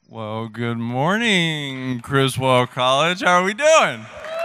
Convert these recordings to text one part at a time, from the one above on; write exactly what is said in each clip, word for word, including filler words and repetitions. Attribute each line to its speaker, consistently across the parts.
Speaker 1: Well, good morning, Criswell College. How are we doing?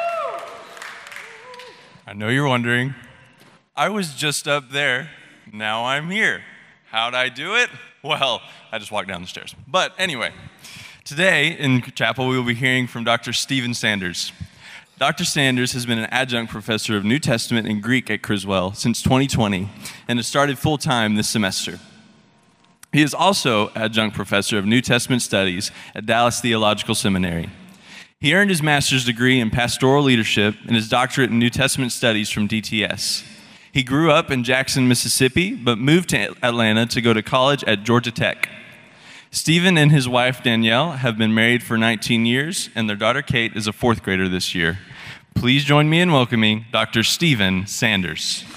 Speaker 1: I know you're wondering. I was just up there. Now I'm here. How'd I do it? Well, I just walked down the stairs. But anyway, today in chapel we will be hearing from Doctor Stephen Sanders. Doctor Sanders has been an adjunct professor of New Testament and Greek at Criswell since twenty twenty and has started full-time this semester. He is also adjunct professor of New Testament studies at Dallas Theological Seminary. He earned his master's degree in pastoral leadership and his doctorate in New Testament studies from D T S. He grew up in Jackson, Mississippi, but moved to Atlanta to go to college at Georgia Tech. Stephen and his wife Danielle have been married for nineteen years, and their daughter Kate is a fourth grader this year. Please join me in welcoming Doctor Stephen Sanders.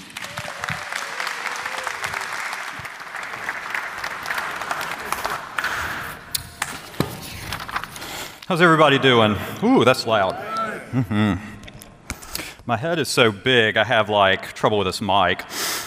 Speaker 2: How's everybody doing? Ooh, that's loud. Mm-hmm. My head is so big, I have like trouble with this mic.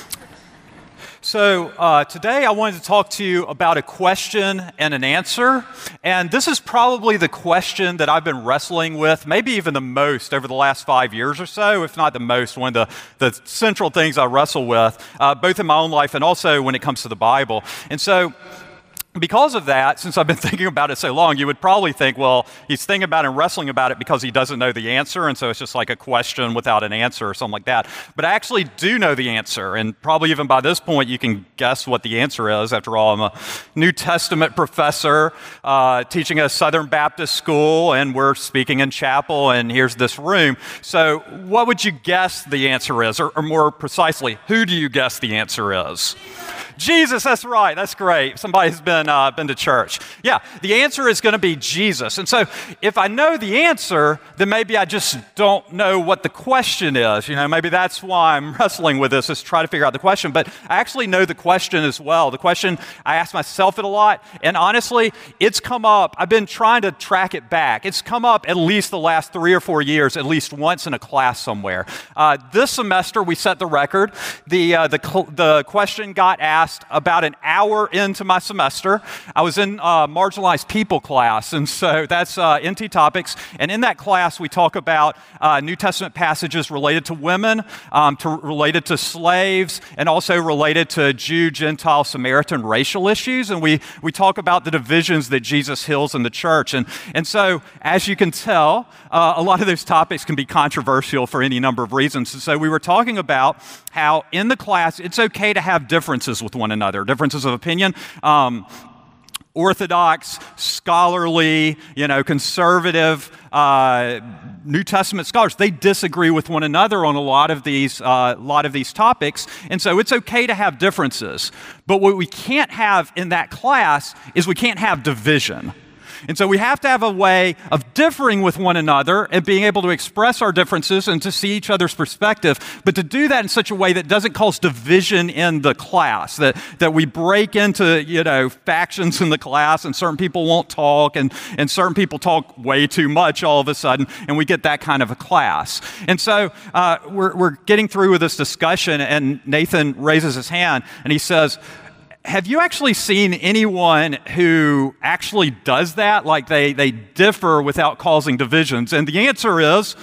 Speaker 2: So uh, today I wanted to talk to you about a question and an answer. And this is probably the question that I've been wrestling with, maybe even the most over the last five years or so, if not the most, one of the, the central things I wrestle with, uh, both in my own life and also when it comes to the Bible. And so because of that, since I've been thinking about it so long, you would probably think, well, he's thinking about it and wrestling about it because he doesn't know the answer, and so it's just like a question without an answer or something like that. But I actually do know the answer, and probably even by this point, you can guess what the answer is. After all, I'm a New Testament professor uh, teaching at a Southern Baptist school, and we're speaking in chapel, and here's this room. So what would you guess the answer is? Or, or more precisely, who do you guess the answer is? Jesus, that's right. That's great. Somebody's been uh, been to church. Yeah, the answer is going to be Jesus. And so if I know the answer, then maybe I just don't know what the question is. You know, maybe that's why I'm wrestling with this, is to try to figure out the question. But I actually know the question as well. The question, I ask myself it a lot. And honestly, it's come up. I've been trying to track it back. It's come up at least the last three or four years, at least once in a class somewhere. Uh, this semester, we set the record. The, uh, the, the question got asked about an hour into my semester. I was in uh, marginalized people class, and so that's uh, N T Topics. And in that class, we talk about uh, New Testament passages related to women, um, to, related to slaves, and also related to Jew, Gentile, Samaritan racial issues. And we we talk about the divisions that Jesus heals in the church. And and so, as you can tell, uh, a lot of those topics can be controversial for any number of reasons. And so we were talking about how in the class it's okay to have differences with one another, differences of opinion. Um, Orthodox, scholarly, you know, conservative, uh, New Testament scholars, they disagree with one another on a lot of these, uh, lot of these topics, and so it's okay to have differences. But what we can't have in that class is we can't have division. And so we have to have a way of differing with one another and being able to express our differences and to see each other's perspective, but to do that in such a way that doesn't cause division in the class, that, that we break into, you know, factions in the class, and certain people won't talk, and, and certain people talk way too much all of a sudden, and we get that kind of a class. And so uh, we're, we're getting through with this discussion, and Nathan raises his hand, and he says, have you actually seen anyone who actually does that? Like they, they differ without causing divisions? And the answer is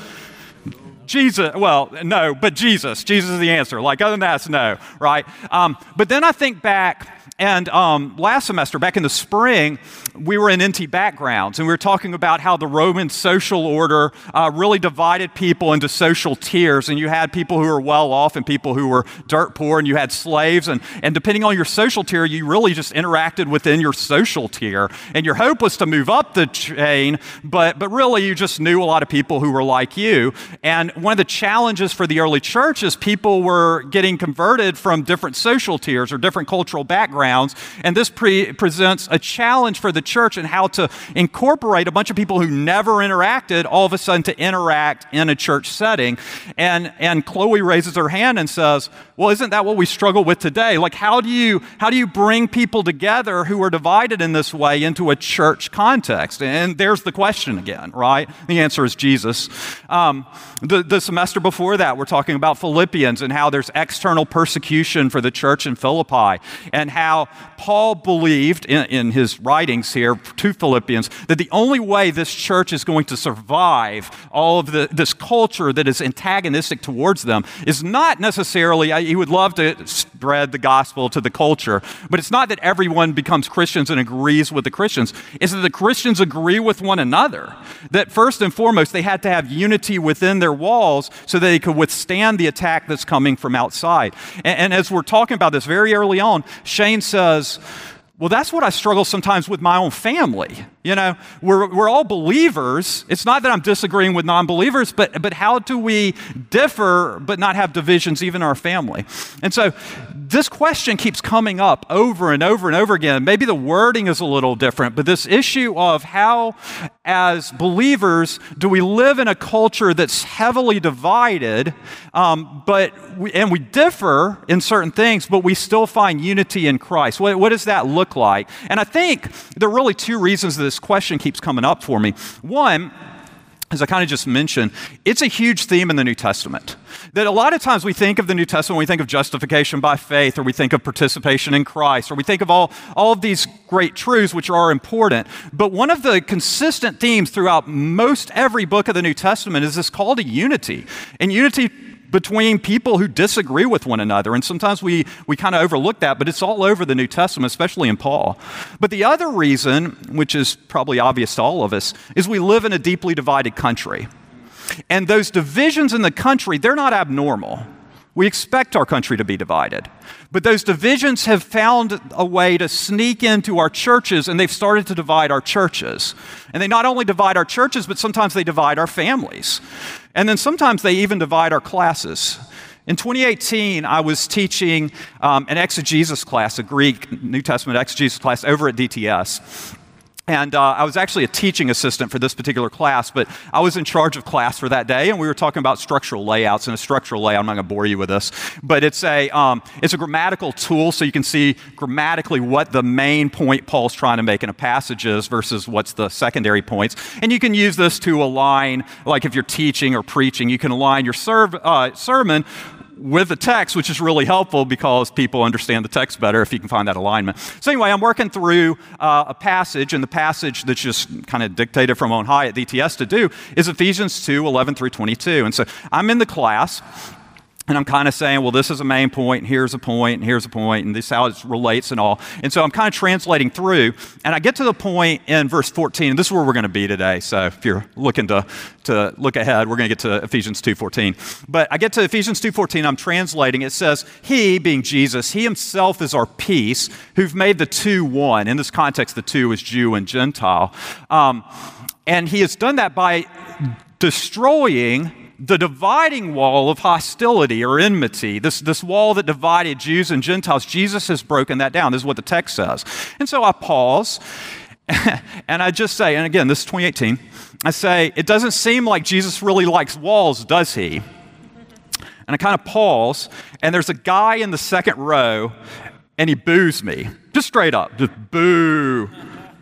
Speaker 2: Jesus. Well, no, but Jesus. Jesus is the answer. Like other than that, it's no, right? Um, but then I think back, and um, last semester, back in the spring, we were in N T Backgrounds, and we were talking about how the Roman social order uh, really divided people into social tiers, and you had people who were well off and people who were dirt poor, and you had slaves, and, and depending on your social tier, you really just interacted within your social tier, and your hope was to move up the chain, but, but really you just knew a lot of people who were like you. And one of the challenges for the early church is people were getting converted from different social tiers or different cultural backgrounds. And this pre- presents a challenge for the church in how to incorporate a bunch of people who never interacted all of a sudden to interact in a church setting. And, and Chloe raises her hand and says, well, isn't that what we struggle with today? Like, how do you, how do you bring people together who are divided in this way into a church context? And there's the question again, right? The answer is Jesus. Um, the, the semester before that, we're talking about Philippians and how there's external persecution for the church in Philippi, and how how Paul believed in, in his writings here to Philippians that the only way this church is going to survive all of the, this culture that is antagonistic towards them is not necessarily, he would love to spread the gospel to the culture, but it's not that everyone becomes Christians and agrees with the Christians. It's that the Christians agree with one another. That first and foremost, they had to have unity within their walls so that they could withstand the attack that's coming from outside. And, and as we're talking about this very early on, Shane says, well, that's what I struggle sometimes with my own family. You know, we're, we're all believers. It's not that I'm disagreeing with non-believers, but, but how do we differ but not have divisions even in our family? And so this question keeps coming up over and over and over again. Maybe the wording is a little different, but this issue of how, as believers, do we live in a culture that's heavily divided, um, but we, and we differ in certain things, but we still find unity in Christ. What, what does that look like? And I think there are really two reasons that this question keeps coming up for me. One, as I kind of just mentioned, it's a huge theme in the New Testament. That a lot of times we think of the New Testament, we think of justification by faith, or we think of participation in Christ, or we think of all, all of these great truths which are important. But one of the consistent themes throughout most every book of the New Testament is this call to unity. And unity between people who disagree with one another. And sometimes we, we kind of overlook that, but it's all over the New Testament, especially in Paul. But the other reason, which is probably obvious to all of us, is we live in a deeply divided country. And those divisions in the country, they're not abnormal. We expect our country to be divided. But those divisions have found a way to sneak into our churches, and they've started to divide our churches. And they not only divide our churches, but sometimes they divide our families. And then sometimes they even divide our classes. In twenty eighteen, I was teaching um, an exegesis class, a Greek New Testament exegesis class over at D T S. And uh, I was actually a teaching assistant for this particular class, but I was in charge of class for that day, and we were talking about structural layouts. And a structural layout, I'm not going to bore you with this, but it's a um, it's a grammatical tool, so you can see grammatically what the main point Paul's trying to make in a passage is versus what's the secondary points. And you can use this to align, like if you're teaching or preaching, you can align your serv- uh, sermon with the text, which is really helpful because people understand the text better if you can find that alignment. So anyway, I'm working through uh, a passage, and the passage that's just kind of dictated from on high at D T S to do is Ephesians two, eleven through twenty-two. And so I'm in the class, and I'm kind of saying, well, this is a main point, and here's a point, and here's a point, and this is how it relates and all. And so I'm kind of translating through, and I get to the point in verse fourteen, and this is where we're going to be today. So if you're looking to, to look ahead, we're going to get to Ephesians two fourteen. But I get to Ephesians two fourteen, I'm translating. It says, he, being Jesus, he himself is our peace, who've made the two one. In this context, the two is Jew and Gentile. Um, and he has done that by destroying the dividing wall of hostility or enmity, this, this wall that divided Jews and Gentiles. Jesus has broken that down. This is what the text says. And so I pause, and I just say, and again, this is twenty eighteen, I say, it doesn't seem like Jesus really likes walls, does he? And I kind of pause, and there's a guy in the second row, and he boos me, just straight up, just boo.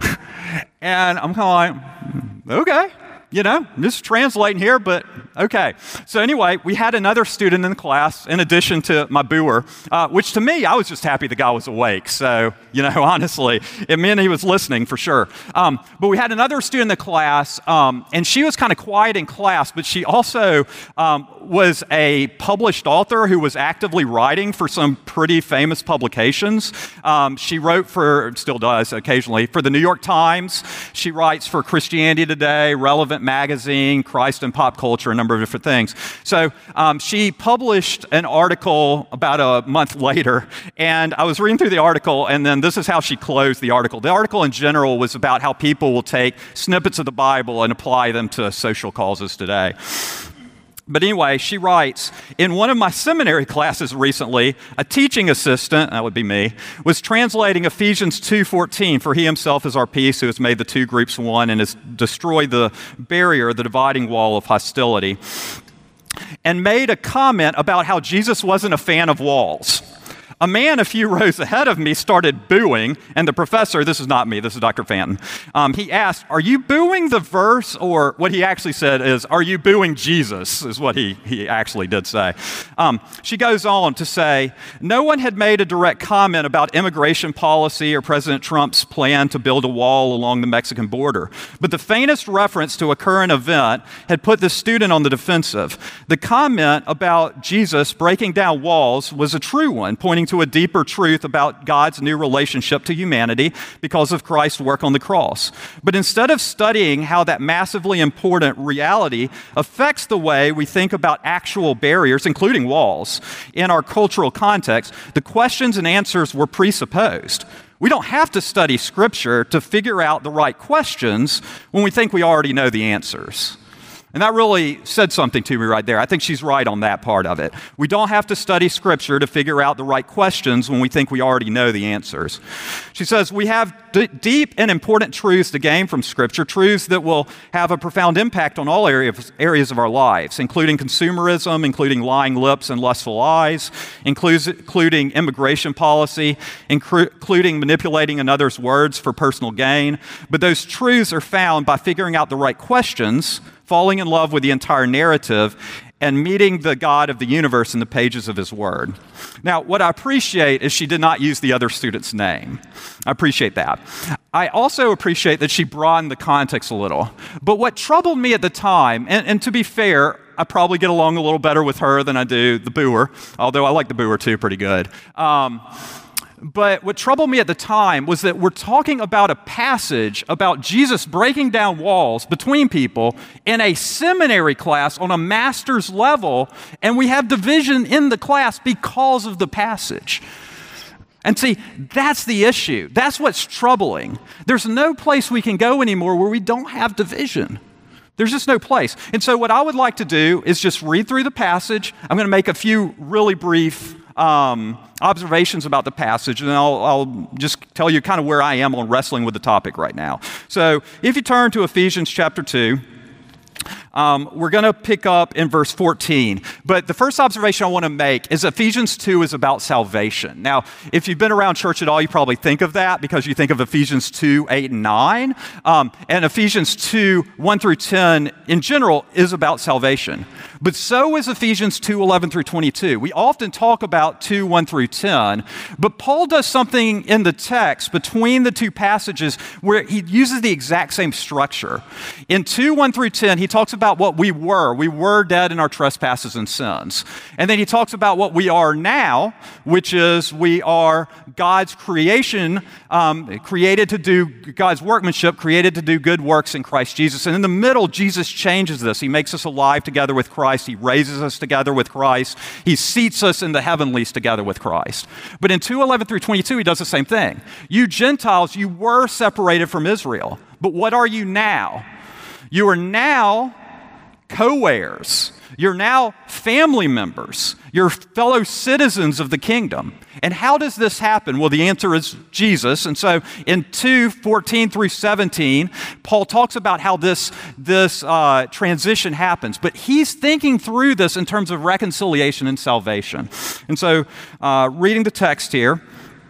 Speaker 2: And I'm kind of like, okay. You know, I'm just translating here, but okay. So anyway, we had another student in the class, in addition to my booer, uh, which to me, I was just happy the guy was awake. So, you know, honestly, it meant he was listening for sure. Um, but we had another student in the class, um, and she was kind of quiet in class, but she also um, was a published author who was actively writing for some pretty famous publications. Um, she wrote for, still does occasionally, for the New York Times. She writes for Christianity Today, Relevant Magazine, Christ and Pop Culture, a number of different things. So um, she published an article about a month later, and I was reading through the article, and then this is how she closed the article. The article in general was about how people will take snippets of the Bible and apply them to social causes today. But anyway, she writes, in one of my seminary classes recently, a teaching assistant, that would be me, was translating Ephesians two fourteen, for he himself is our peace, who has made the two groups one and has destroyed the barrier, the dividing wall of hostility, and made a comment about how Jesus wasn't a fan of walls. A man a few rows ahead of me started booing, and the professor, this is not me, this is Doctor Fanton, um, he asked, are you booing the verse, or what he actually said is, are you booing Jesus, is what he, he actually did say. Um, she goes on to say, no one had made a direct comment about immigration policy or President Trump's plan to build a wall along the Mexican border, but the faintest reference to a current event had put the student on the defensive. The comment about Jesus breaking down walls was a true one, pointing to a deeper truth about God's new relationship to humanity because of Christ's work on the cross. But instead of studying how that massively important reality affects the way we think about actual barriers, including walls, in our cultural context, the questions and answers were presupposed. We don't have to study Scripture to figure out the right questions when we think we already know the answers. And that really said something to me right there. I think she's right on that part of it. We don't have to study Scripture to figure out the right questions when we think we already know the answers. She says, we have d- deep and important truths to gain from Scripture, truths that will have a profound impact on all areas, areas of our lives, including consumerism, including lying lips and lustful eyes, includes, including immigration policy, incru- including manipulating another's words for personal gain. But those truths are found by figuring out the right questions, falling in love with the entire narrative, and meeting the God of the universe in the pages of his word. Now, what I appreciate is she did not use the other student's name. I appreciate that. I also appreciate that she broadened the context a little. But what troubled me at the time, and, and to be fair, I probably get along a little better with her than I do the booer, although I like the booer too pretty good. Um, But what troubled me at the time was that we're talking about a passage about Jesus breaking down walls between people in a seminary class on a master's level, and we have division in the class because of the passage. And see, that's the issue. That's what's troubling. There's no place we can go anymore where we don't have division. There's just no place. And so what I would like to do is just read through the passage. I'm going to make a few really brief Um, observations about the passage, and I'll, I'll just tell you kind of where I am on wrestling with the topic right now. So if you turn to Ephesians chapter two, Um, we're going to pick up in verse fourteen. But the first observation I want to make is Ephesians two is about salvation. Now, if you've been around church at all, you probably think of that because you think of Ephesians two, eight, and nine. Um, and Ephesians two, one through ten in general is about salvation. But so is Ephesians two, eleven through twenty-two. We often talk about two, one through ten, but Paul does something in the text between the two passages where he uses the exact same structure. In two, one through ten, he talks about what we were. We were dead in our trespasses and sins. And then he talks about what we are now, which is we are God's creation, um, created to do God's workmanship, created to do good works in Christ Jesus. And in the middle, Jesus changes this. He makes us alive together with Christ. He raises us together with Christ. He seats us in the heavenlies together with Christ. But in two, eleven through twenty-two, he does the same thing. You Gentiles, you were separated from Israel. But what are you now? You are now co-heirs. You're now family members. You're fellow citizens of the kingdom. And how does this happen? Well, the answer is Jesus. And so in two, fourteen through seventeen, Paul talks about how this, this uh, transition happens. But he's thinking through this in terms of reconciliation and salvation. And so uh, reading the text here,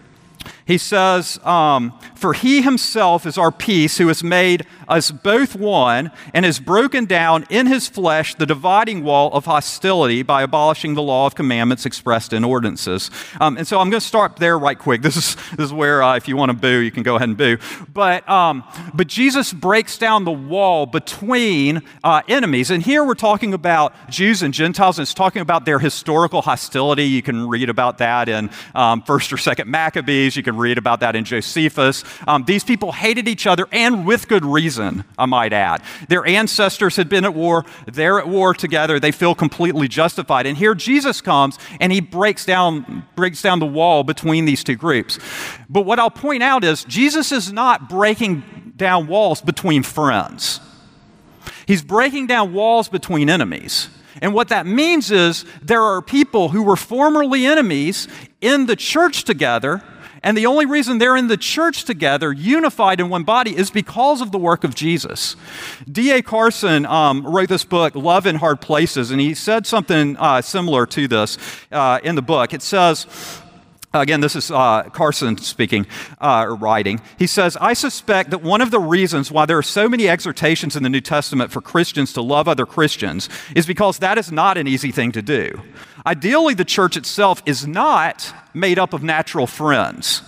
Speaker 2: he says, um, for he himself is our peace, who has made us both one and has broken down in his flesh the dividing wall of hostility by abolishing the law of commandments expressed in ordinances. Um, and so I'm going to start there right quick. This is, this is where uh, if you want to boo, you can go ahead and boo. But, um, but Jesus breaks down the wall between uh, enemies. And here we're talking about Jews and Gentiles, and it's talking about their historical hostility. You can read about that in um, First or Second Maccabees. You can read about that in Josephus. Um, these people hated each other, and with good reason, I might add. Their ancestors had been at war. They're at war together. They feel completely justified. And here Jesus comes, and he breaks down, breaks down the wall between these two groups. But what I'll point out is Jesus is not breaking down walls between friends. He's breaking down walls between enemies. And what that means is there are people who were formerly enemies in the church together, and the only reason they're in the church together, unified in one body, is because of the work of Jesus. D A Carson um, wrote this book, Love in Hard Places, and he said something uh, similar to this uh, in the book. It says, Again, this is uh, Carson speaking, uh, or writing. He says, I suspect that one of the reasons why there are so many exhortations in the New Testament for Christians to love other Christians is because that is not an easy thing to do. Ideally, the church itself is not made up of natural friends.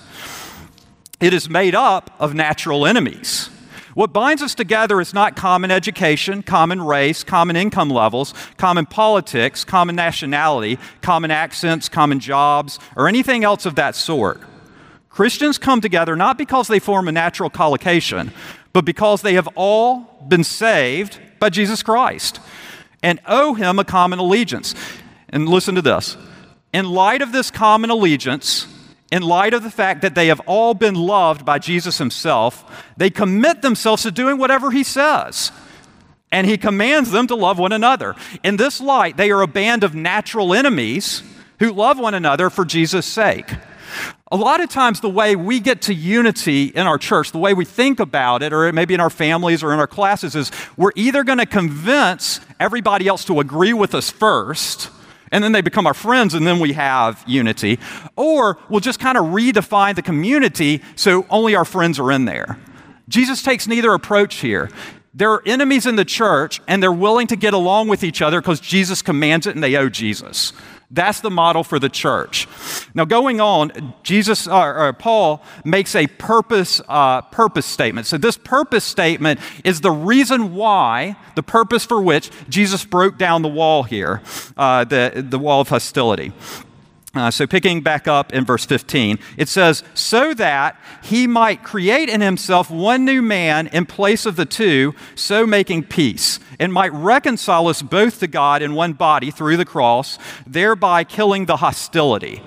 Speaker 2: It is made up of natural enemies. What binds us together is not common education, common race, common income levels, common politics, common nationality, common accents, common jobs, or anything else of that sort. Christians come together not because they form a natural collocation, but because they have all been saved by Jesus Christ and owe him a common allegiance. And listen to this. In light of this common allegiance, in light of the fact that they have all been loved by Jesus himself, they commit themselves to doing whatever he says. And he commands them to love one another. In this light, they are a band of natural enemies who love one another for Jesus' sake. A lot of times the way we get to unity in our church, the way we think about it, or maybe in our families or in our classes, is we're either going to convince everybody else to agree with us first, and then they become our friends, and then we have unity. Or we'll just kind of redefine the community so only our friends are in there. Jesus takes neither approach here. There are enemies in the church, and they're willing to get along with each other because Jesus commands it and they owe Jesus. That's the model for the church. Now, going on, Jesus, uh, or Paul makes a purpose, uh, purpose statement. So this purpose statement is the reason why, the purpose for which Jesus broke down the wall here, uh, the, the wall of hostility. Uh, so picking back up in verse fifteen, it says, so that he might create in himself one new man in place of the two, so making peace, and might reconcile us both to God in one body through the cross, thereby killing the hostility.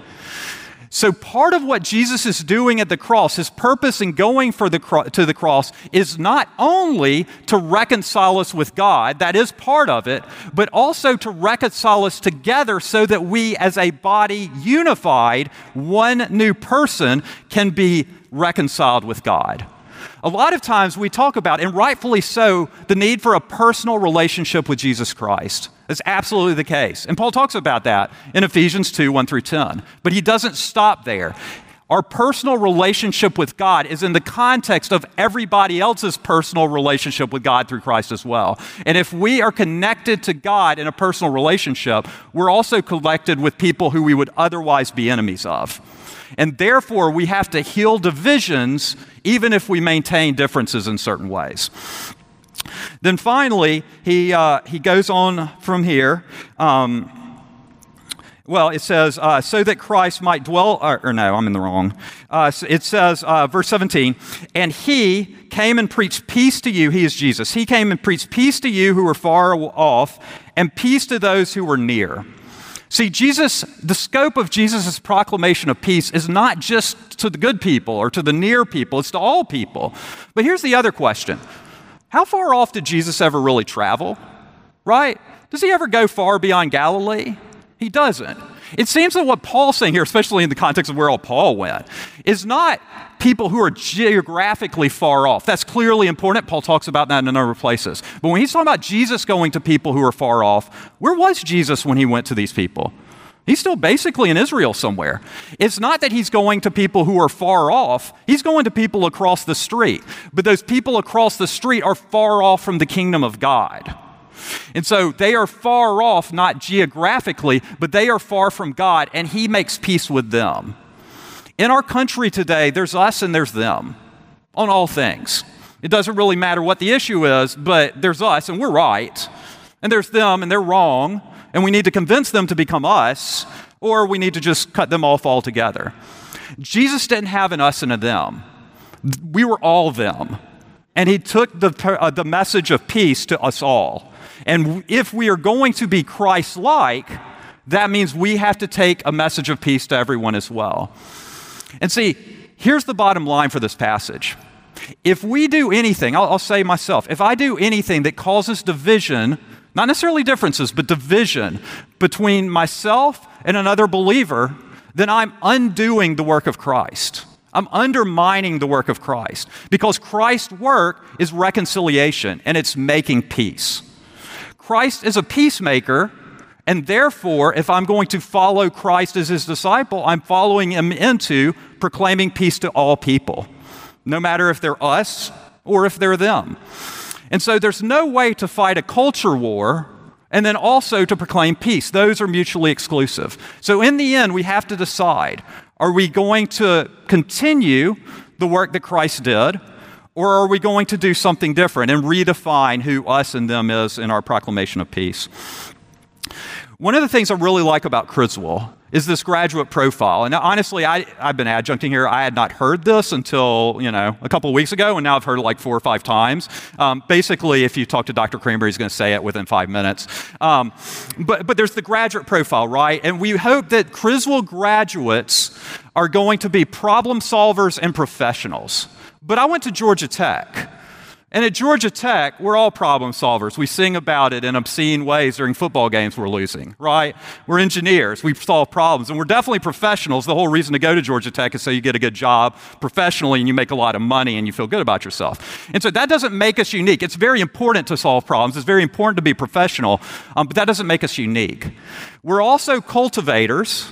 Speaker 2: So part of what Jesus is doing at the cross, his purpose in going for the cro- to the cross, is not only to reconcile us with God, that is part of it, but also to reconcile us together so that we as a body unified, one new person, can be reconciled with God. A lot of times we talk about, and rightfully so, the need for a personal relationship with Jesus Christ. That's absolutely the case. And Paul talks about that in Ephesians two, one through ten. But he doesn't stop there. Our personal relationship with God is in the context of everybody else's personal relationship with God through Christ as well. And if we are connected to God in a personal relationship, we're also connected with people who we would otherwise be enemies of. And therefore, we have to heal divisions even if we maintain differences in certain ways. Then finally, he uh, he goes on from here. Um, well, it says, uh, so that Christ might dwell, or, or no, I'm in the wrong. Uh, it says, uh, verse seventeen, and he came and preached peace to you, he is Jesus. He came and preached peace to you who were far off, and peace to those who were near. See, Jesus, the scope of Jesus' proclamation of peace is not just to the good people or to the near people, it's to all people. But here's the other question. How far off did Jesus ever really travel? Right? Does he ever go far beyond Galilee? He doesn't. It seems that what Paul's saying here, especially in the context of where all Paul went, is not people who are geographically far off. That's clearly important. Paul talks about that in a number of places. But when he's talking about Jesus going to people who are far off, where was Jesus when he went to these people? He's still basically in Israel somewhere. It's not that he's going to people who are far off. He's going to people across the street. But those people across the street are far off from the kingdom of God. And so they are far off, not geographically, but they are far from God, and he makes peace with them. In our country today, there's us and there's them on all things. It doesn't really matter what the issue is, but there's us and we're right, and there's them and they're wrong, and we need to convince them to become us, or we need to just cut them off altogether. Jesus didn't have an us and a them. We were all them, and he took the, uh, the message of peace to us all. And if we are going to be Christ-like, that means we have to take a message of peace to everyone as well. And see, here's the bottom line for this passage. If we do anything, I'll, I'll say myself, if I do anything that causes division, not necessarily differences, but division between myself and another believer, then I'm undoing the work of Christ. I'm undermining the work of Christ, because Christ's work is reconciliation and it's making peace. Christ is a peacemaker, And therefore, if I'm going to follow Christ as his disciple, I'm following him into proclaiming peace to all people, no matter if they're us or if they're them. And so there's no way to fight a culture war and then also to proclaim peace. Those are mutually exclusive. So in the end, we have to decide, are we going to continue the work that Christ did, or are we going to do something different and redefine who us and them is in our proclamation of peace? One of the things I really like about Criswell is this graduate profile. And honestly, I, I've been adjuncting here. I had not heard this until, you know, a couple of weeks ago, and now I've heard it like four or five times. Um, basically, if you talk to Doctor Kramer, he's going to say it within five minutes. Um, but, but there's the graduate profile, right? And we hope that Criswell graduates are going to be problem solvers and professionals. But I went to Georgia Tech. And at Georgia Tech, we're all problem solvers. We sing about it in obscene ways during football games we're losing, right? We're engineers. We solve problems. And we're definitely professionals. The whole reason to go to Georgia Tech is so you get a good job professionally and you make a lot of money and you feel good about yourself. And so that doesn't make us unique. It's very important to solve problems. It's very important to be professional, um, but that doesn't make us unique. We're also cultivators,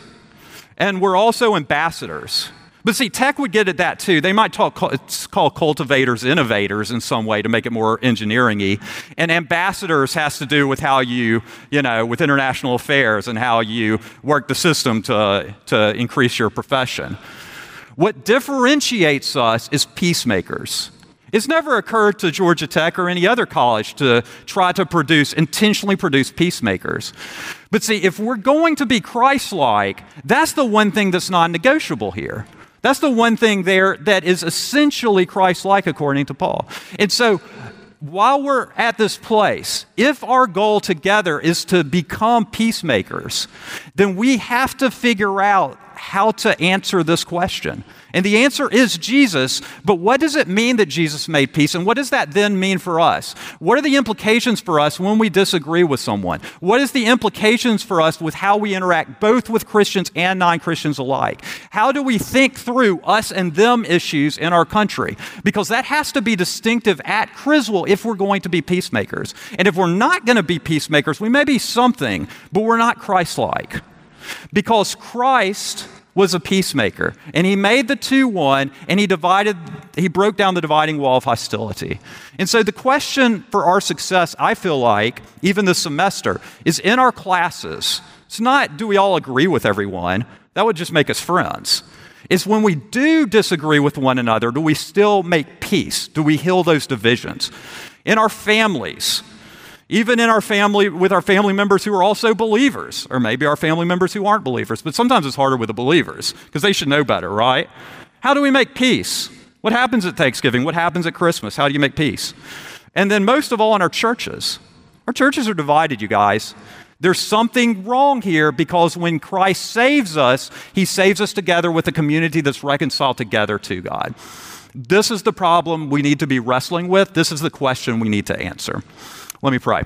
Speaker 2: and we're also ambassadors. But see, Tech would get at that too. They might talk, call cultivators innovators in some way to make it more engineering-y. And ambassadors has to do with how you, you know, with international affairs and how you work the system to, to increase your profession. What differentiates us is peacemakers. It's never occurred to Georgia Tech or any other college to try to produce, intentionally produce peacemakers. But see, if we're going to be Christ-like, that's the one thing that's non-negotiable here. That's the one thing there that is essentially Christ-like, according to Paul. And so, while we're at this place, if our goal together is to become peacemakers, then we have to figure out how to answer this question. And the answer is Jesus, but what does it mean that Jesus made peace, and what does that then mean for us? What are the implications for us when we disagree with someone? What is the implications for us with how we interact both with Christians and non-Christians alike? How do we think through us and them issues in our country? Because that has to be distinctive at Criswell if we're going to be peacemakers. And if we're not going to be peacemakers, we may be something, but we're not Christ-like. Because Christ was a peacemaker, and he made the two one, and he divided, he broke down the dividing wall of hostility. And so the question for our success, I feel like, even this semester, is in our classes. It's not, do we all agree with everyone? That would just make us friends. It's when we do disagree with one another, do we still make peace? Do we heal those divisions? In our families, even in our family, with our family members who are also believers, or maybe our family members who aren't believers, but sometimes it's harder with the believers, because they should know better, right? How do we make peace? What happens at Thanksgiving? What happens at Christmas? How do you make peace? And then most of all, in our churches. Our churches are divided, you guys. There's something wrong here, because when Christ saves us, he saves us together with a community that's reconciled together to God. This is the problem we need to be wrestling with. This is the question we need to answer. Let me pray.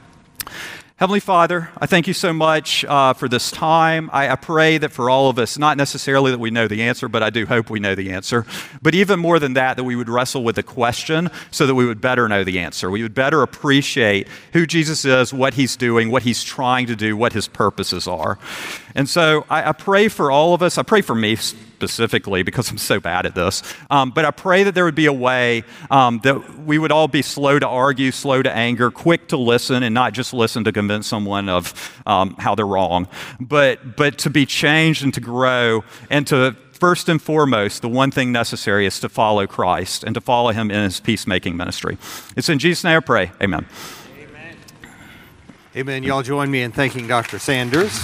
Speaker 2: Heavenly Father, I thank you so much uh, for this time. I, I pray that for all of us, not necessarily that we know the answer, but I do hope we know the answer. But even more than that, that we would wrestle with the question so that we would better know the answer. We would better appreciate who Jesus is, what he's doing, what he's trying to do, what his purposes are. And so I, I pray for all of us. I pray for me specifically, because I'm so bad at this. Um, but I pray that there would be a way um, that we would all be slow to argue, slow to anger, quick to listen, and not just listen to convince someone of um, how they're wrong, but but to be changed and to grow, and to first and foremost, the one thing necessary is to follow Christ and to follow him in his peacemaking ministry. It's in Jesus' name I pray. Amen.
Speaker 3: Amen. Amen. Y'all join me in thanking Doctor Sanders.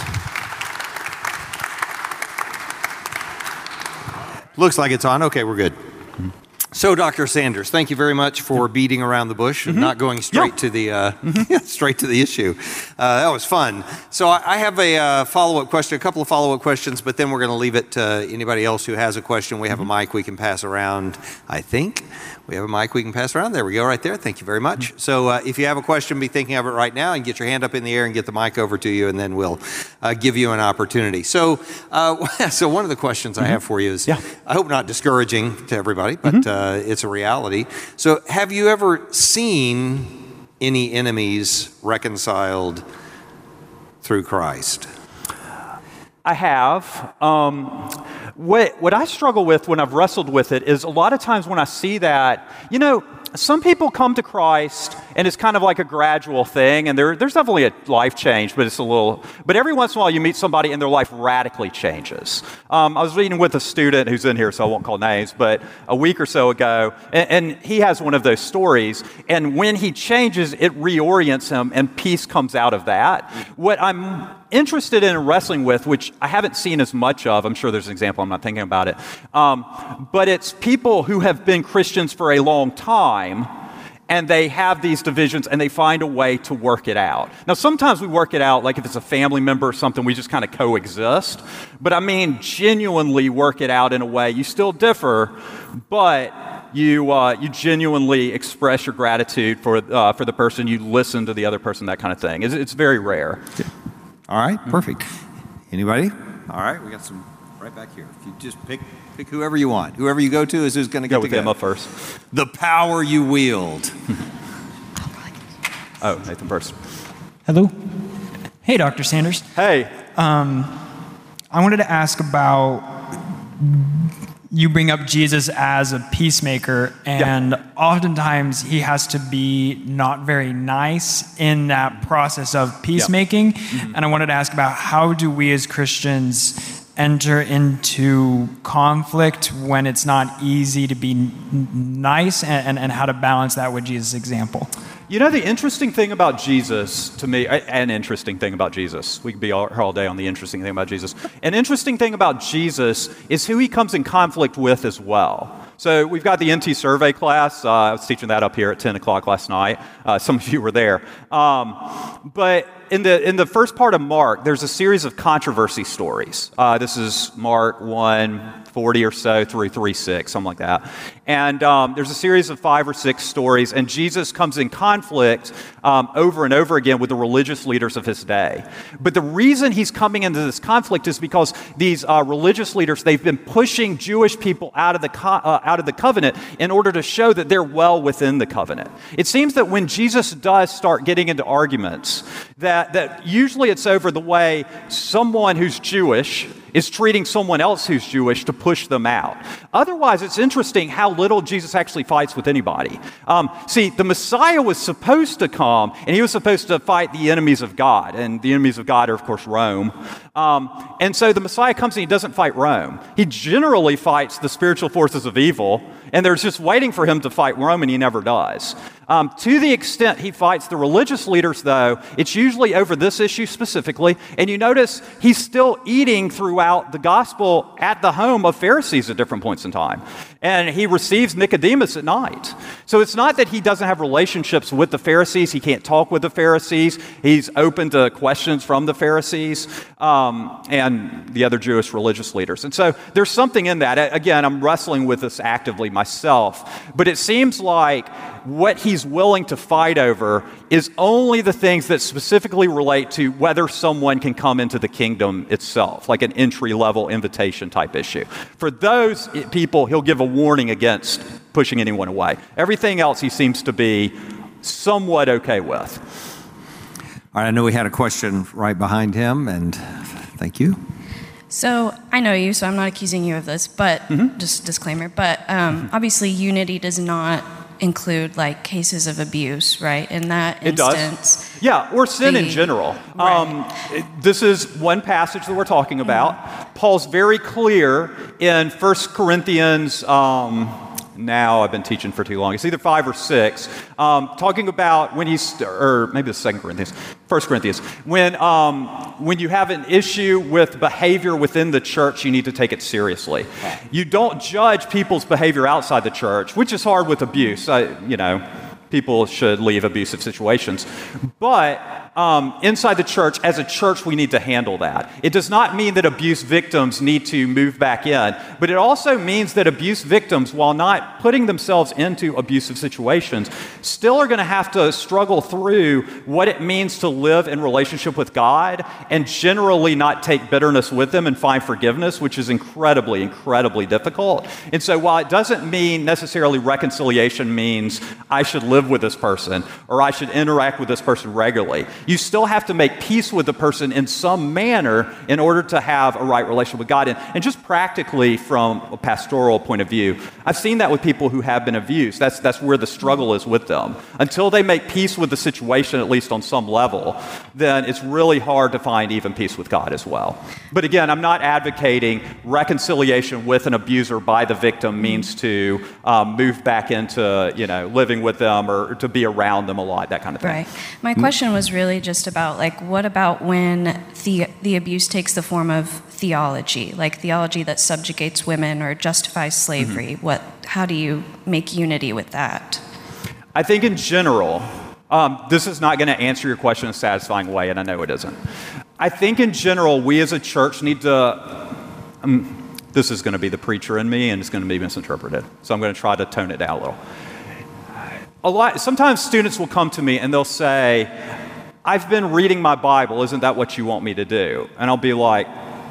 Speaker 3: Looks like it's on. Okay, we're good. So, Doctor Sanders, thank you very much for beating around the bush and mm-hmm. not going straight yeah. to the uh, mm-hmm. straight to the issue. Uh, that was fun. So, I, I have a uh, follow-up question, a couple of follow-up questions, but then we're going to leave it to anybody else who has a question. We have mm-hmm. a mic we can pass around, I think. We have a mic we can pass around. There we go, right there. Thank you very much. Mm-hmm. So, uh, if you have a question, be thinking of it right now and get your hand up in the air and get the mic over to you, and then we'll uh, give you an opportunity. So, uh, so one of the questions mm-hmm. I have for you is, yeah. I hope not discouraging to everybody, but mm-hmm. uh, it's a reality. So, have you ever seen any enemies reconciled through Christ?
Speaker 2: I have. Um, what, what I struggle with when I've wrestled with it is a lot of times when I see that, you know, some people come to Christ and it's kind of like a gradual thing, and there, there's definitely a life change, but it's a little, but every once in a while you meet somebody and their life radically changes. Um, I was reading with a student who's in here, so I won't call names, but a week or so ago, and, and he has one of those stories, and when he changes, it reorients him and peace comes out of that. What I'm interested in wrestling with, which I haven't seen as much of, I'm sure there's an example, I'm not thinking about it, um, but it's people who have been Christians for a long time, and they have these divisions and they find a way to work it out. Now, sometimes we work it out, like if it's a family member or something, we just kind of coexist. But I mean, genuinely work it out in a way. You still differ, but you uh, you genuinely express your gratitude for uh, for the person. You listen to the other person, that kind of thing. It's, it's very rare.
Speaker 3: All right, perfect. Anybody? All right, we got some right back here. If you just pick pick whoever you want. Whoever you go to is who's going to get
Speaker 2: Go with
Speaker 3: to go.
Speaker 2: Emma first.
Speaker 3: The power you wield.
Speaker 2: Oh, Nathan first.
Speaker 4: Hello. Hey, Doctor Sanders.
Speaker 2: Hey.
Speaker 4: Um, I wanted to ask about, you bring up Jesus as a peacemaker, and yeah. oftentimes he has to be not very nice in that process of peacemaking. Yeah. Mm-hmm. And I wanted to ask about, how do we as Christians enter into conflict when it's not easy to be n- nice, and, and, and how to balance that with Jesus' example?
Speaker 2: You know, the interesting thing about Jesus, to me, an interesting thing about Jesus, we could be all, all day on the interesting thing about Jesus. An interesting thing about Jesus is who he comes in conflict with as well. So we've got the N T survey class. Uh, I was teaching that up here at ten o'clock last night. Uh, some of you were there. Um, but in the in the first part of Mark, there's a series of controversy stories. Uh, this is Mark one forty or so through three six, something like that. And um, there's a series of five or six stories, and Jesus comes in conflict um, over and over again with the religious leaders of his day. But the reason he's coming into this conflict is because these uh, religious leaders, they've been pushing Jewish people out of the co- uh, out of the covenant in order to show that they're well within the covenant. It seems that when Jesus does start getting into arguments, that, that usually it's over the way someone who's Jewish is treating someone else who's Jewish to push them out. Otherwise, it's interesting how little Jesus actually fights with anybody. Um, see, the Messiah was supposed to come, and he was supposed to fight the enemies of God, and the enemies of God are, of course, Rome. Um, and so the Messiah comes and he doesn't fight Rome. He generally fights the spiritual forces of evil, and they're just waiting for him to fight Rome, and he never does. Um, to the extent he fights the religious leaders, though, it's usually over this issue specifically. And you notice he's still eating throughout the gospel at the home of Pharisees at different points in time. And he receives Nicodemus at night. So it's not that he doesn't have relationships with the Pharisees. He can't talk with the Pharisees. He's open to questions from the Pharisees um, and the other Jewish religious leaders. And so there's something in that. Again, I'm wrestling with this actively myself. But it seems like what he's willing to fight over is only the things that specifically relate to whether someone can come into the kingdom itself, like an entry-level invitation type issue. For those people, he'll give a warning against pushing anyone away. Everything else he seems to be somewhat okay with.
Speaker 3: All right, I know we had a question right behind him, and thank you.
Speaker 5: So I know you, so I'm not accusing you of this, but mm-hmm. just disclaimer, but um, mm-hmm. obviously unity does not include like cases of abuse, right? In that
Speaker 2: it
Speaker 5: instance.
Speaker 2: Does. Yeah, or sin
Speaker 5: the,
Speaker 2: in general.
Speaker 5: Right.
Speaker 2: Um, it, this is one passage that we're talking about. Mm-hmm. Paul's very clear in First Corinthians, um, now I've been teaching for too long, it's either five or six, um, talking about when he's, or maybe it's Second Corinthians, First Corinthians, when, um, when you have an issue with behavior within the church, you need to take it seriously. You don't judge people's behavior outside the church, which is hard with abuse. I, you know, people should leave abusive situations. But um, inside the church, as a church, we need to handle that. It does not mean that abuse victims need to move back in, but it also means that abuse victims, while not putting themselves into abusive situations, still are going to have to struggle through what it means to live in relationship with God and generally not take bitterness with them and find forgiveness, which is incredibly, incredibly difficult. And so while it doesn't mean necessarily reconciliation means I should live with this person or I should interact with this person regularly, You still have to make peace with the person in some manner in order to have a right relationship with God. And, and just practically from a pastoral point of view, I've seen that with people who have been abused. That's, that's where the struggle is with them. Until they make peace with the situation, at least on some level, then it's really hard to find even peace with God as well. But again, I'm not advocating reconciliation with an abuser by the victim means to um, move back into, you know, living with them or to be around them a lot, that kind of thing.
Speaker 5: Right. My question was really just about, like, what about when the the abuse takes the form of theology, like theology that subjugates women or justifies slavery? Mm-hmm. What? How do you make unity with that?
Speaker 2: I think in general, um, this is not going to answer your question in a satisfying way, and I know it isn't. I think in general, we as a church need to. Um, this is going to be the preacher in me, and it's going to be misinterpreted. So I'm going to try to tone it down a little. A lot. Sometimes students will come to me and they'll say, "I've been reading my Bible. Isn't that what you want me to do?" And I'll be like,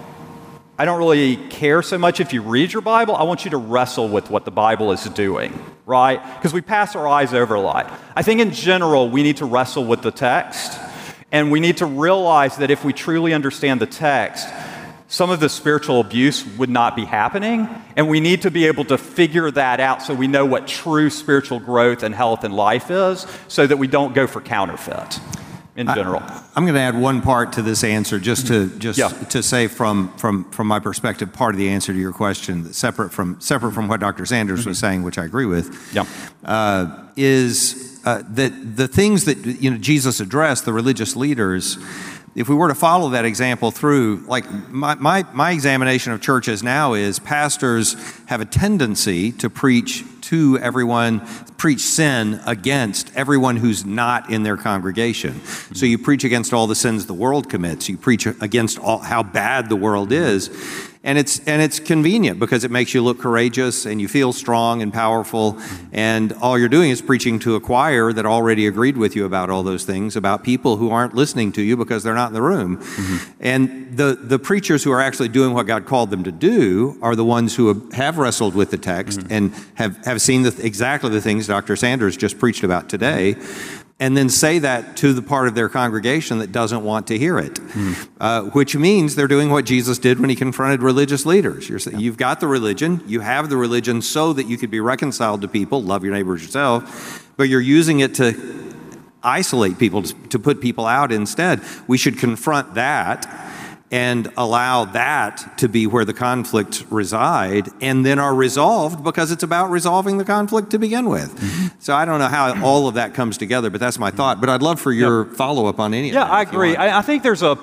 Speaker 2: I don't really care so much if you read your Bible. I want you to wrestle with what the Bible is doing, right? Because we pass our eyes over a lot. I think in general, we need to wrestle with the text, and we need to realize that if we truly understand the text, some of the spiritual abuse would not be happening, and we need to be able to figure that out so we know what true spiritual growth and health and life is, so that we don't go for counterfeit. In general,
Speaker 3: I, I'm going to add one part to this answer, just to just
Speaker 2: yeah.
Speaker 3: to say from from from my perspective, part of the answer to your question, separate from separate from what Doctor Sanders mm-hmm. was saying, which I agree with,
Speaker 2: yeah.
Speaker 3: uh, is uh, that the things that you know Jesus addressed, the religious leaders. If we were to follow that example through, like my, my, my examination of churches now is pastors have a tendency to preach to everyone, preach sin against everyone who's not in their congregation. So you preach against all the sins the world commits. You preach against all, how bad the world is. And it's and it's convenient because it makes you look courageous and you feel strong and powerful, and all you're doing is preaching to a choir that already agreed with you about all those things, about people who aren't listening to you because they're not in the room. Mm-hmm. And the, the preachers who are actually doing what God called them to do are the ones who have wrestled with the text mm-hmm. and have, have seen the, exactly the things Doctor Sanders just preached about today, and then say that to the part of their congregation that doesn't want to hear it, mm. uh, which means they're doing what Jesus did when he confronted religious leaders. You're saying, yeah. You've got the religion, you have the religion so that you could be reconciled to people, love your neighbors yourself, but you're using it to isolate people, to, to put people out instead. We should confront that and allow that to be where the conflict reside, and then are resolved because it's about resolving the conflict to begin with. Mm-hmm. So I don't know how all of that comes together, but that's my thought. But I'd love for your yep. follow-up on any of
Speaker 2: yeah,
Speaker 3: that.
Speaker 2: Yeah, I agree. I, I think there's a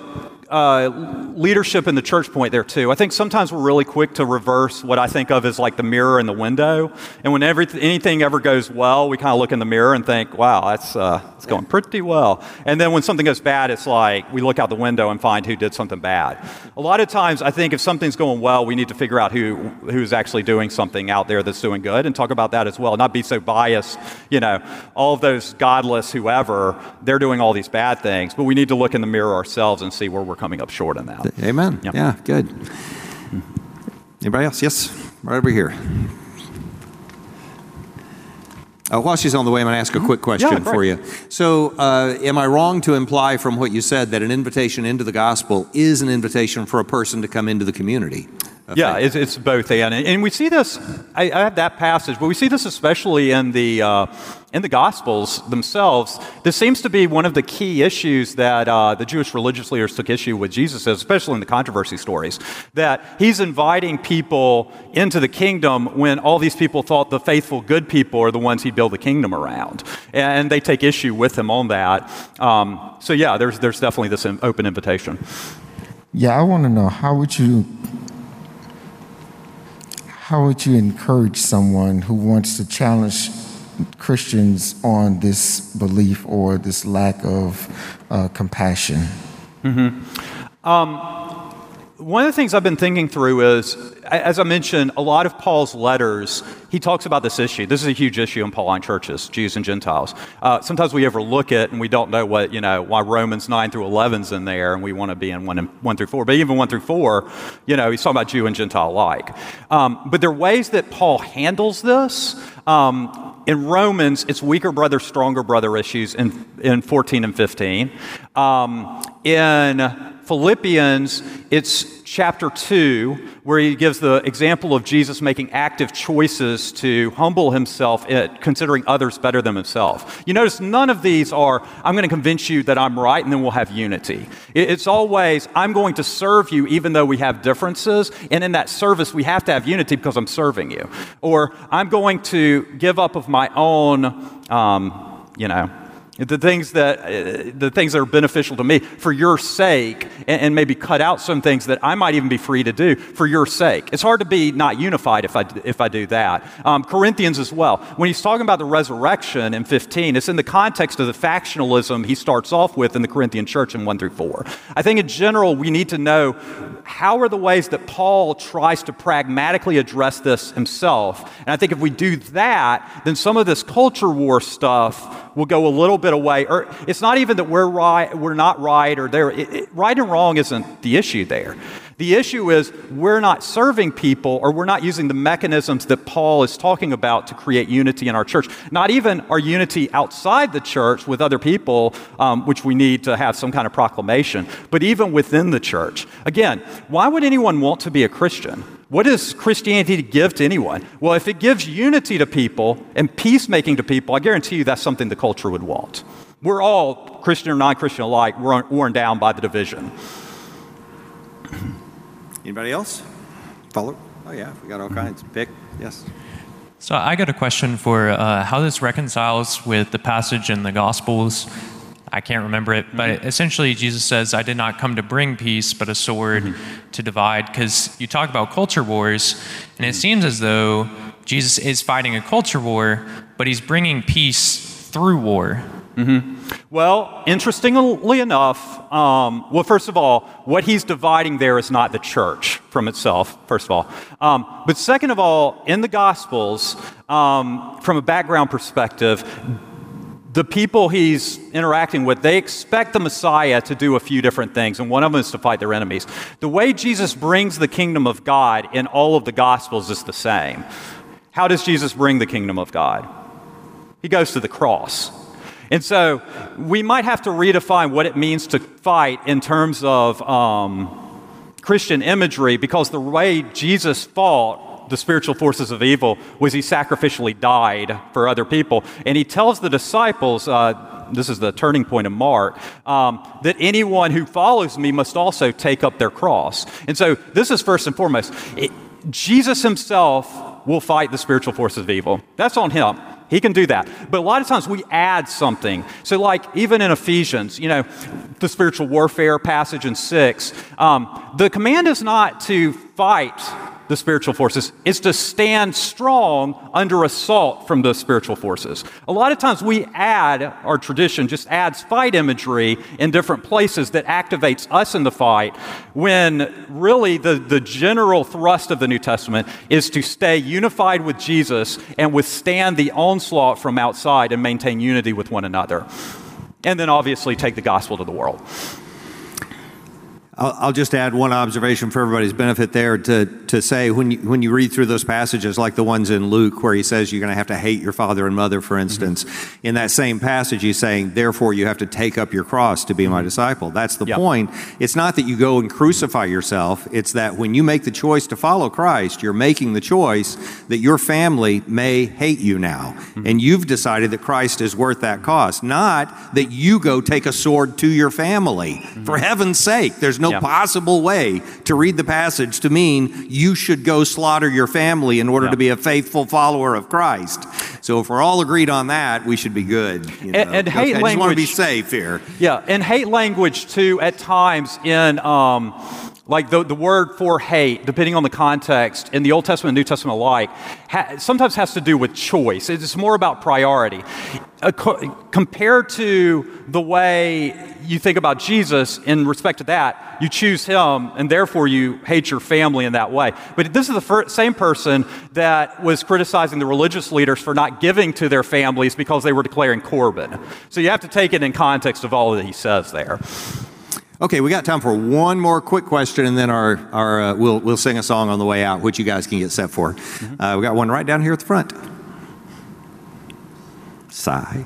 Speaker 2: uh, leadership in the church point there, too. I think sometimes we're really quick to reverse what I think of as like the mirror and the window. And when every, anything ever goes well, we kind of look in the mirror and think, wow, that's uh, it's going pretty well. And then when something goes bad, it's like we look out the window and find who did something bad. A lot of times, I think if something's going well, we need to figure out who who's actually doing something out there that's doing good and talk about that as well. Not be so biased. You know, all of those godless whoever, they're doing all these bad things, but we need to look in the mirror ourselves and see where we're coming up short in that.
Speaker 3: Amen. Yep. Yeah, good. Anybody else? Yes, right over here. Uh, while she's on the way, I'm going to ask a quick question
Speaker 2: yeah,
Speaker 3: for you. So, uh, am I wrong to imply from what you said that an invitation into the gospel is an invitation for a person to come into the community?
Speaker 2: Yeah, it's, it's both and. And we see this, I, I have that passage, but we see this especially in the uh, in the Gospels themselves. This seems to be one of the key issues that uh, the Jewish religious leaders took issue with Jesus, especially in the controversy stories, that he's inviting people into the kingdom when all these people thought the faithful, good people are the ones he'd build the kingdom around. And they take issue with him on that. Um, so yeah, there's, there's definitely this open invitation.
Speaker 6: Yeah, I want to know, how would you... How would you encourage someone who wants to challenge Christians on this belief or this lack of uh, compassion?
Speaker 2: Mm-hmm. Um, one of the things I've been thinking through is, as I mentioned, a lot of Paul's letters, he talks about this issue. This is a huge issue in Pauline churches, Jews and Gentiles. Uh, sometimes we overlook it and we don't know what, you know, why Romans nine through eleven's in there, and we want to be in one, and one through four. But even one through four, you know, he's talking about Jew and Gentile alike. Um, but there are ways that Paul handles this. Um, in Romans, it's weaker brother, stronger brother issues in, in fourteen and fifteen. Um, in Philippians, it's chapter two, where he gives the example of Jesus making active choices to humble himself, considering others better than himself. You notice none of these are, I'm going to convince you that I'm right, and then we'll have unity. It's always, I'm going to serve you even though we have differences, and in that service we have to have unity because I'm serving you. Or I'm going to give up of my own, um, you know, the things that uh, the things that are beneficial to me for your sake, and, and maybe cut out some things that I might even be free to do for your sake. It's hard to be not unified if I if I do that. Um, Corinthians as well. When he's talking about the resurrection in fifteen, it's in the context of the factionalism he starts off with in the Corinthian church in one through four. I think in general we need to know how are the ways that Paul tries to pragmatically address this himself. And I think if we do that, then some of this culture war stuff will go a little bit away. Or it's not even that we're right, we're not right, or they're it, it, right and wrong isn't the issue there. The issue is we're not serving people, or we're not using the mechanisms that Paul is talking about to create unity in our church. Not even our unity outside the church with other people, um, which we need to have some kind of proclamation, but even within the church. Again, why would anyone want to be a Christian? What does Christianity give to anyone? Well, if it gives unity to people and peacemaking to people, I guarantee you that's something the culture would want. We're all, Christian or non-Christian alike, worn down by the division.
Speaker 3: Anybody else? Follow? Oh, yeah, we got all kinds. Pick. Yes.
Speaker 7: So I got a question for uh, how this reconciles with the passage in the Gospels. I can't remember it, but mm-hmm. essentially Jesus says, I did not come to bring peace, but a sword mm-hmm. to divide. Because you talk about culture wars, and it seems as though Jesus is fighting a culture war, but he's bringing peace through war.
Speaker 2: Mm-hmm. Well, interestingly enough, um, well, first of all, what he's dividing there is not the church from itself, first of all. Um, but second of all, in the Gospels, um, from a background perspective, the people he's interacting with, they expect the Messiah to do a few different things, and one of them is to fight their enemies. The way Jesus brings the kingdom of God in all of the Gospels is the same. How does Jesus bring the kingdom of God? He goes to the cross. And so we might have to redefine what it means to fight in terms of um, Christian imagery, because the way Jesus fought the spiritual forces of evil was he sacrificially died for other people. And he tells the disciples, uh, this is the turning point of Mark, um, that anyone who follows me must also take up their cross. And so this is first and foremost. It, Jesus himself will fight the spiritual forces of evil. That's on him. He can do that. But a lot of times we add something. So like even in Ephesians, you know, the spiritual warfare passage in six, um, the command is not to fight the spiritual forces. It's to stand strong under assault from the spiritual forces. A lot of times we add, our tradition just adds fight imagery in different places that activates us in the fight, when really the, the general thrust of the New Testament is to stay unified with Jesus and withstand the onslaught from outside and maintain unity with one another. And then obviously take the gospel to the world.
Speaker 3: I'll just add one observation for everybody's benefit there to, to say when you, when you read through those passages like the ones in Luke where he says you're going to have to hate your father and mother, for instance, mm-hmm. in that same passage he's saying, therefore you have to take up your cross to be my disciple. That's the yep. point. It's not that you go and crucify yourself. It's that when you make the choice to follow Christ, you're making the choice that your family may hate you now. Mm-hmm. And you've decided that Christ is worth that cost. Not that you go take a sword to your family. Mm-hmm. For heaven's sake, there's no Yeah. possible way to read the passage to mean you should go slaughter your family in order yeah. to be a faithful follower of Christ. So if we're all agreed on that, we should be good. You know?
Speaker 2: And, and hate
Speaker 3: I
Speaker 2: language,
Speaker 3: just want to be safe here.
Speaker 2: Yeah, and hate language too at times in um, like the, the word for hate, depending on the context, in the Old Testament and New Testament alike, ha- sometimes has to do with choice. It's more about priority. Uh, co- compared to the way you think about Jesus in respect to that, you choose him, and therefore you hate your family in that way. But this is the first, same person that was criticizing the religious leaders for not giving to their families because they were declaring Corban. So you have to take it in context of all that he says there.
Speaker 3: Okay, we got time for one more quick question, and then our, our uh, we'll, we'll sing a song on the way out, which you guys can get set for. Mm-hmm. Uh, we got one right down here at the front. Sigh.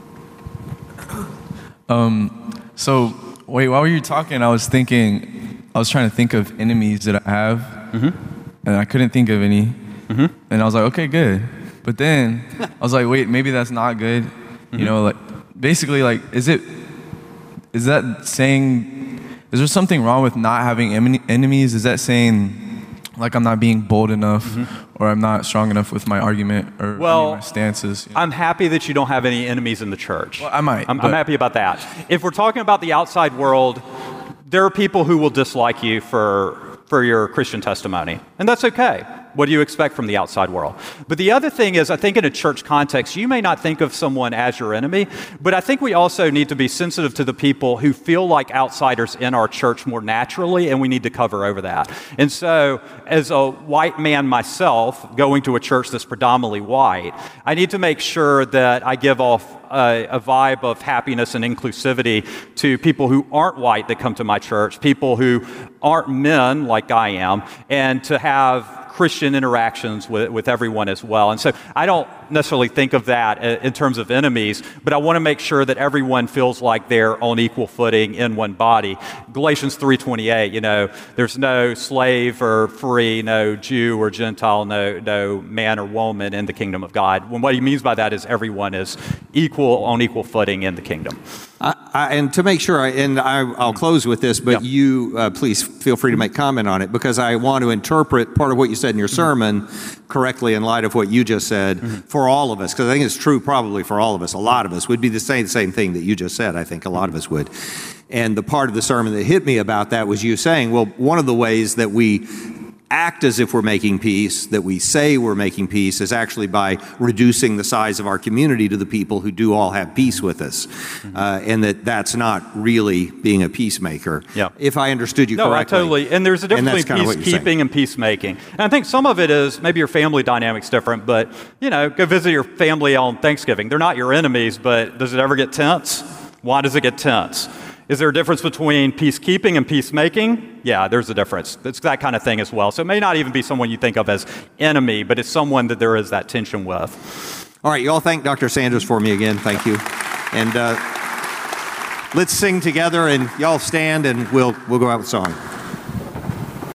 Speaker 8: Um, so, wait, while you were talking, I was thinking, I was trying to think of enemies that I have, mm-hmm. and I couldn't think of any. Mm-hmm. And I was like, okay, good. But then I was like, wait, maybe that's not good. Mm-hmm. You know, like, basically, like, is it, is that saying, is there something wrong with not having em- enemies? Is that saying, like, I'm not being bold enough, mm-hmm. or I'm not strong enough with my argument or
Speaker 2: well,
Speaker 8: any of my stances? You know?
Speaker 2: I'm happy that you don't have any enemies in the church.
Speaker 8: Well, I might.
Speaker 2: I'm, I'm happy about that. If we're talking about the outside world, there are people who will dislike you for, for your Christian testimony, and that's okay. What do you expect from the outside world? But the other thing is, I think in a church context, you may not think of someone as your enemy, but I think we also need to be sensitive to the people who feel like outsiders in our church more naturally, and we need to cover over that. And so, as a white man myself, going to a church that's predominantly white, I need to make sure that I give off a, a vibe of happiness and inclusivity to people who aren't white that come to my church, people who aren't men like I am, and to have Christian interactions with, with everyone as well. And so I don't necessarily think of that in terms of enemies, but I want to make sure that everyone feels like they're on equal footing in one body. Galatians three twenty-eight, you know, there's no slave or free, no Jew or Gentile, no, no man or woman in the kingdom of God. When what he means by that is everyone is equal, on equal footing in the kingdom.
Speaker 3: I, I, and to make sure, I, and I, I'll close with this, but
Speaker 2: yeah.
Speaker 3: you uh, please feel free to make comment on it, because I want to interpret part of what you said in your sermon correctly in light of what you just said mm-hmm. for all of us, because I think it's true probably for all of us. A lot of us would be the same, same thing that you just said. I think a lot of us would. And the part of the sermon that hit me about that was you saying, well, one of the ways that we act as if we're making peace, that we say we're making peace, is actually by reducing the size of our community to the people who do all have peace with us. Mm-hmm. Uh, and that that's not really being a peacemaker.
Speaker 2: Yeah.
Speaker 3: If I understood you
Speaker 2: no,
Speaker 3: correctly.
Speaker 2: No, totally. And there's a difference between peacekeeping and peacemaking. And I think some of it is maybe your family dynamic's different, but, you know, go visit your family on Thanksgiving. They're not your enemies, but does it ever get tense? Why does it get tense? Is there a difference between peacekeeping and peacemaking? Yeah, there's a difference. It's that kind of thing as well. So it may not even be someone you think of as enemy, but it's someone that there is that tension with.
Speaker 3: All right, you all thank Doctor Sanders for me again. Thank you. And uh, let's sing together, and y'all stand, and we'll we'll go out with song.